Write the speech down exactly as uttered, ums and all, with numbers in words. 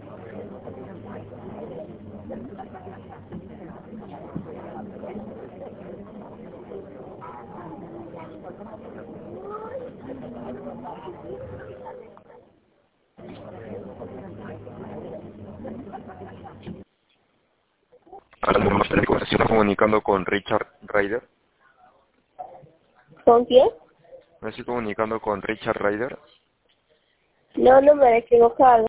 Se está comunicando con Richard Ryder. ¿Con quién? Me estoy comunicando con Richard Ryder. No, no me he equivocado.